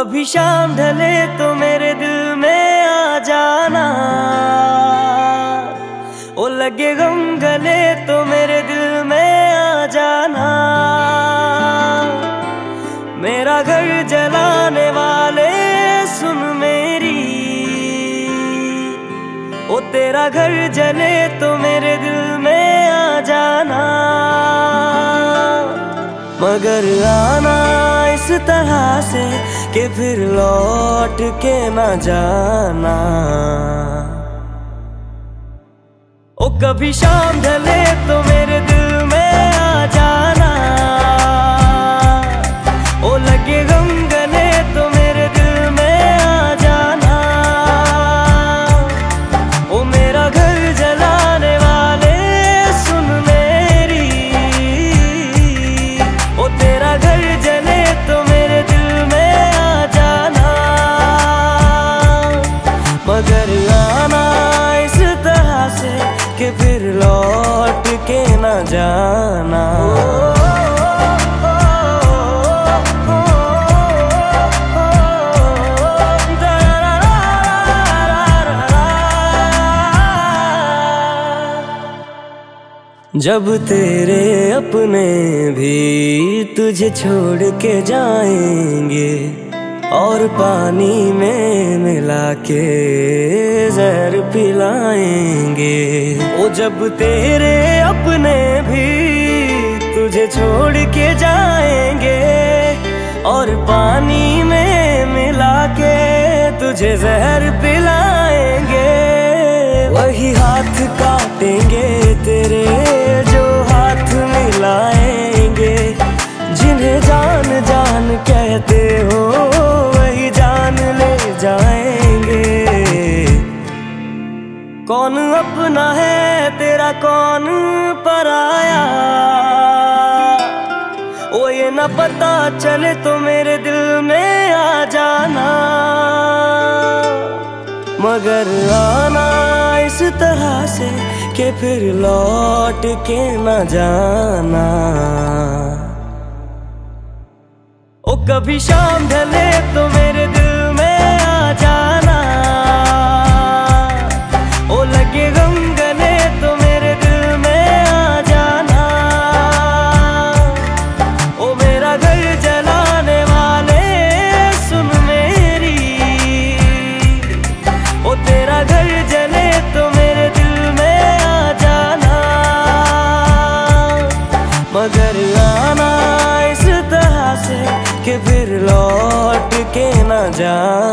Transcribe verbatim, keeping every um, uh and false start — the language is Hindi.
कभी शाम ढले तो मेरे दिल में आ जाना, ओ लगे गम गले तो मेरे दिल में आ जाना। मेरा घर जलाने वाले सुन मेरी, ओ तेरा घर जले तो मेरे दिल में आ जाना। मगर आना इस तरह से कि फिर लौट के ना जाना। ओ कभी शाम ढले तो मेरे दिल में आ जाना, ओ लगे गम गले तो मेरे दिल में आ जाना। ओ मेरा घर जलाने वाले सुन मेरी, ओ तेरा घर जले तो मेरे दिल में आ जाना। मगर आना इस तरह से कि फिर लौट के ना जाना। जब तेरे अपने भी तुझे छोड़ के जाएंगे और पानी में मिला के जहर पिलाएंगे। ओ जब तेरे अपने भी तुझे छोड़ के जाएंगे और पानी में मिला के तुझे जहर पिलाएंगे। वही हाथ काटेंगे तेरे जो हाथ मिलाएंगे, जिन्हें जान जान कहते हो वही जान ले जाएंगे। कौन अपना है तेरा कौन पराया, ओ ये न पता चले तो मेरे दिल में आ जाना। मगर आना इस तरह से कि फिर लौट के न जाना। ओ कभी शाम ढले तो मेरे दिल में आ जाना, ओ लगे गम गले तो मेरे दिल में आ जाना। ओ मेरा घर जलाने वाले सुन मेरी, ओ तेरा घर जले तो मेरे दिल में आ जाना। मगर आना इस तरह से कि फिर लौट के ना जाना।